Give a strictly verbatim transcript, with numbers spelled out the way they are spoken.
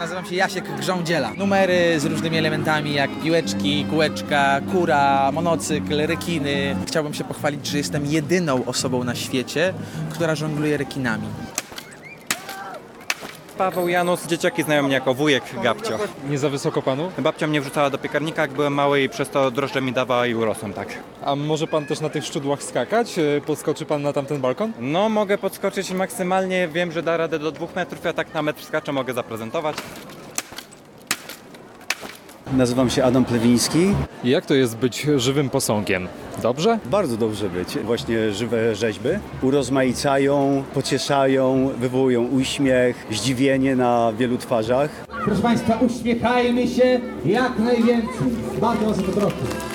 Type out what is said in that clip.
Nazywam się Jasiek Grządziela. Numery z różnymi elementami jak piłeczki, kółeczka, kura, monocykl, rekiny. Chciałbym się pochwalić, że jestem jedyną osobą na świecie, która żongluje rekinami. Paweł Janus, dzieciaki znają mnie jako wujek Gabcio. Nie za wysoko panu? Babcia mnie wrzucała do piekarnika, jak byłem mały i przez to drożdże mi dawała i urosłem, tak. A może pan też na tych szczudłach skakać? E, Podskoczy pan na tamten balkon? No, mogę podskoczyć maksymalnie, wiem, że da radę do dwóch metrów, ja tak na metr skaczę, mogę zaprezentować. Nazywam się Adam Plewiński. I jak to jest być żywym posągiem? Dobrze? Bardzo dobrze być. Właśnie żywe rzeźby urozmaicają, pocieszają, wywołują uśmiech, zdziwienie na wielu twarzach. Proszę Państwa, uśmiechajmy się jak najwięcej. Bardzo o to proszę.